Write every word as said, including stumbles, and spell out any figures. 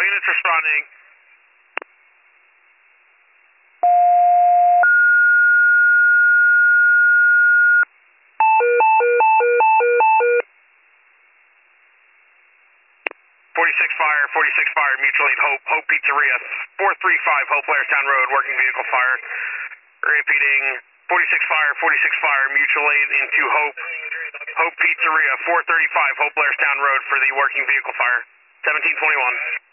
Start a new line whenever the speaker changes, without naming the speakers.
units responding. forty-six fire, forty-six fire, mutual aid, Hope, Hope Pizzeria, four three five Hope Blairstown Road, working vehicle fire. Repeating, forty-six fire, forty-six fire, mutual aid into Hope, Hope Pizzeria, four thirty-five Hope Blairstown Road for the working vehicle fire. seventeen twenty-one.